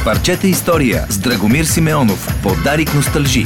Парчета история с Драгомир Симеонов по Дарик Носталжи.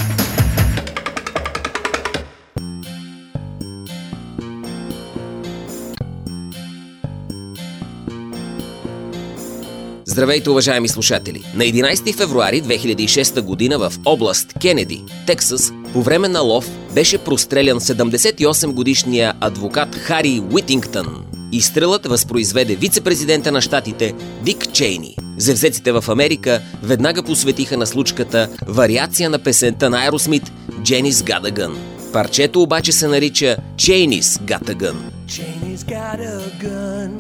Здравейте, уважаеми слушатели! На 11 февруари 2006 година в област Кенеди, Тексас, по време на лов беше прострелян 78-годишния адвокат Хари Уитингтън. Изстрелът възпроизведе вице-президента на щатите Дик Чейни. Завзетите в Америка веднага посветиха на случката вариация на песента на Аеросмит Janie's Got a Gun. Парчето обаче се нарича Janie's Got a Gun. Janie's got a gun.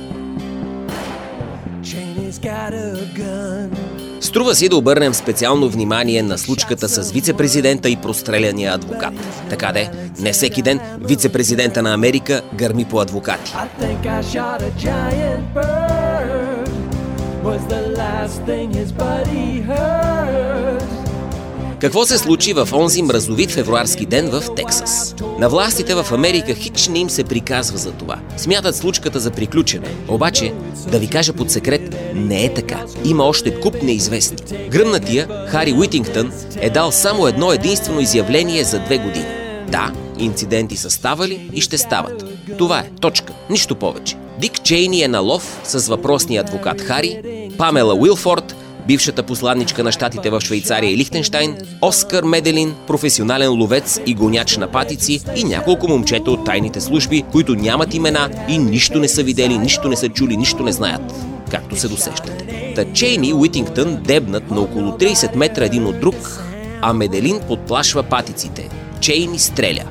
Janie's got a gun. Струва си да обърнем специално внимание на случката с вице-президента и простреляния адвокат. Така де, не всеки ден вице-президента на Америка гърми по адвокати. Какво се случи в онзи мразовит февруарски ден в Тексас? На властите в Америка хич не им се приказва за това. Смятат случката за приключена. Обаче, да ви кажа под секрет, не е така. Има още куп неизвестни. Гръмнатия Хари Уитингтън е дал само едно единствено изявление за 2 години. Да, инциденти са ставали и ще стават. Това е, точка, нищо повече. Дик Чейни е на лов с въпросния адвокат Хари, Памела Уилфорд, бившата посланничка на щатите в Швейцария и Лихтенщайн, Оскар Меделин, професионален ловец и гоняч на патици и няколко момчета от тайните служби, които нямат имена и нищо не са видели, нищо не са чули, нищо не знаят, както се досещате. Та Чейни и Уитингтън дебнат на около 30 метра един от друг, а Меделин подплашва патиците. Чейни стреля.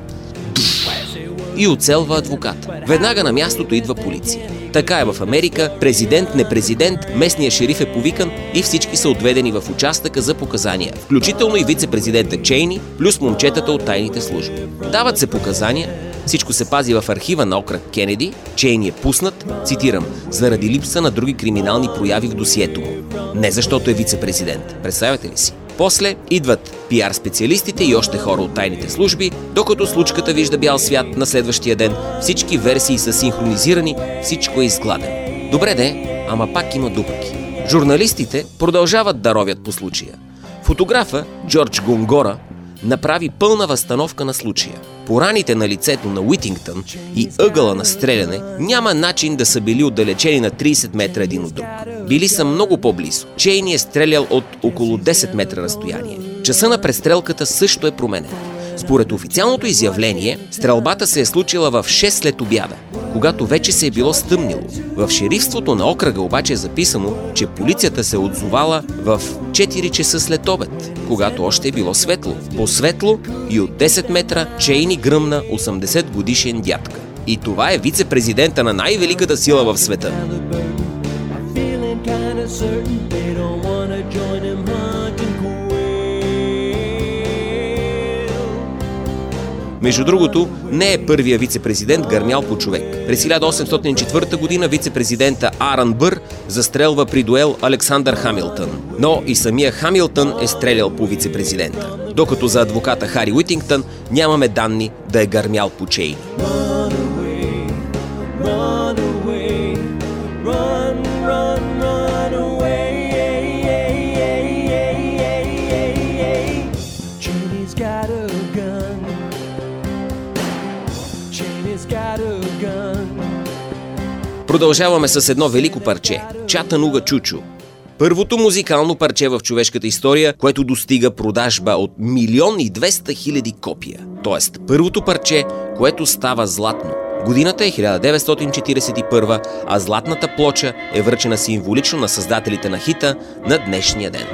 И оцелва адвокат. Веднага на мястото идва полиция. Така е в Америка, президент, не президент, местният шериф е повикан и всички са отведени в участъка за показания, включително и вице-президента Чейни, плюс момчетата от тайните служби. Дават се показания, всичко се пази в архива на окръг Кенеди, Чейни е пуснат, цитирам, заради липса на други криминални прояви в досието му. Не защото е вице-президент, представяте ли си? После идват пиар специалистите и още хора от тайните служби, докато случката вижда бял свят на следващия ден, всички версии са синхронизирани, всичко е изгладено. Добре де, ама пак има дупки. Журналистите продължават да ровят по случая. Фотографа Джордж Гонгора направи пълна възстановка на случая. По раните на лицето на Уитингтън и ъгъла на стреляне няма начин да са били отдалечени на 30 метра един от друг. Били са много по-близо. Чейни е стрелял от около 10 метра разстояние. Часа на престрелката също е променен. Според официалното изявление, стрелбата се е случила в 6 след обяда, когато вече се е било стъмнило. В шерифството на окръга обаче е записано, че полицията се е отзовала в 4 часа след обед, когато още е било светло. По-светло и от 10 метра Чейни гръмна 80 годишен дядка. И това е вице-президента на най-великата сила в света. Между другото, не е първия вице-президент гърмял по човек. През 1804 година вице-президента Арън Бър застрелва при дуел Александър Хамилтън. Но и самия Хамилтън е стрелял по вице-президента. Докато за адвоката Хари Уитингтън нямаме данни да е гърмял по Чейни. Продължаваме с едно велико парче – Чатануга Чучу. Първото музикално парче в човешката история, което достига продажба от 1 200 000 копия. Тоест, първото парче, което става златно. Годината е 1941, а златната плоча е връчена символично на създателите на хита на днешния ден.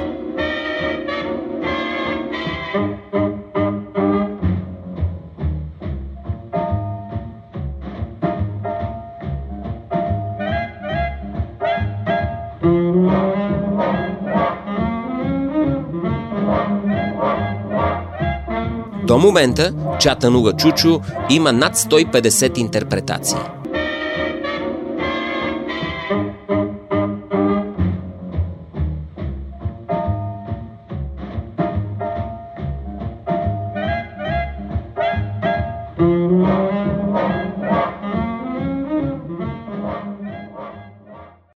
До момента Чатануга Чучу има над 150 интерпретации.